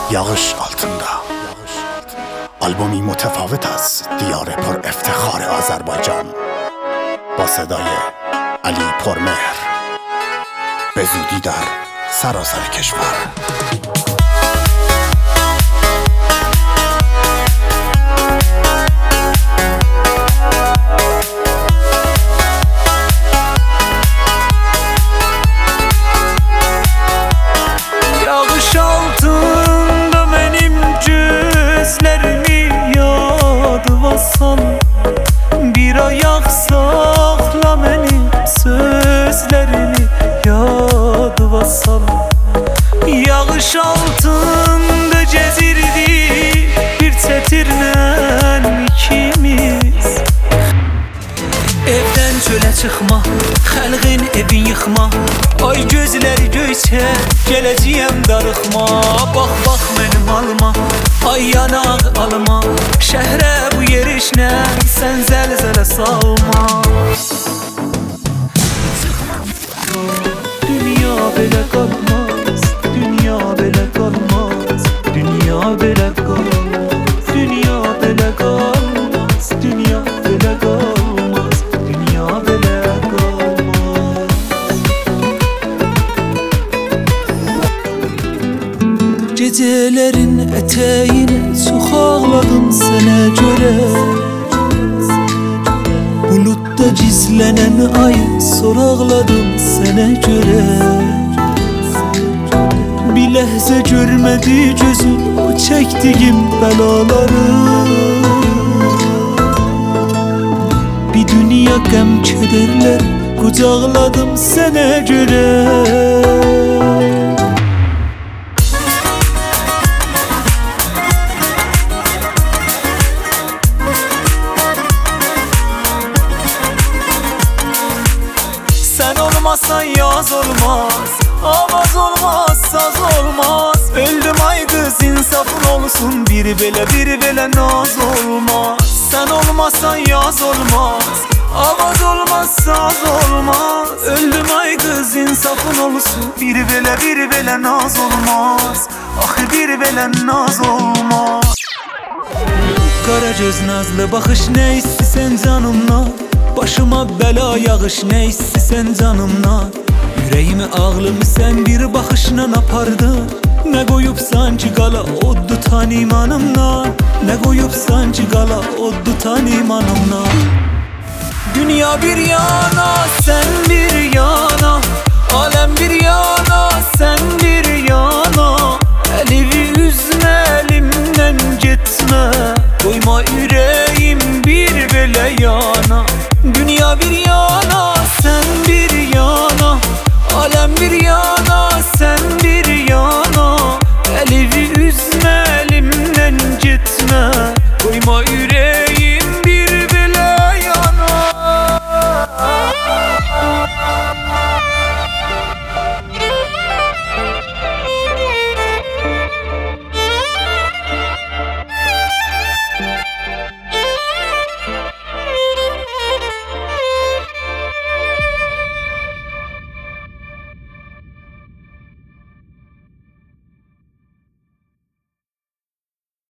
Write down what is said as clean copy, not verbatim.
یağış altında آلبومی متفاوت از دیار پر افتخار آذربایجان با صدای علی پرمهر به زودی در سراسر کشور. Yağış altında benim gözlerimi yadı basan, bir ayak sakla benim sözlerimi yadı basan. Yağış altında cezirdi bir tetirnen ikimiz. Evden çölə çıxma, xəlqin evin yıxma, ay gözləri göyçə, gələcəyəm darıxma. Bax, bax mənim alma, ay yanaq alma, şəhrə bu yerişlə sən zəlzələ salma. Dünya belə qalmaz, dünya belə qalmaz, dünya belə qalmaz, dünya belə qalmaz, dünya belə qalmaz, dünya belə qalmaz. Gecələrin ətəyinə çox ağladım sənə görə, buludda gizlənən ayı soraqladım sənə görə. Bir ləhzə görmədi gözüm o çəkdiyim bəlaları, bir dünya qəm kədərlər qucaqladım sənə görə. Sen olmazsan yaz olmaz, avaz olmaz, saz olmaz. Öldüm ay kız insafın olsun, biri belə naz olmaz. Sen olmazsan yaz olmaz, avaz olmaz, saz olmaz. Öldüm ay kız insafın olsun, biri belə naz olmaz. Axı biri belə naz olmaz. Qara göz nazlı baxış nə istəsən canımdan, başıma bəla yağış nə istəsən canımdan. Ürəyimi ağlımı sən bir baxışla apardın, nə qoyubsan ki qala od tutan imanımdan, nə qoyubsan ki qala od tutan imanımdan. Dünya bir yana, sən bir yana, aləm bir yana, sən bir yana.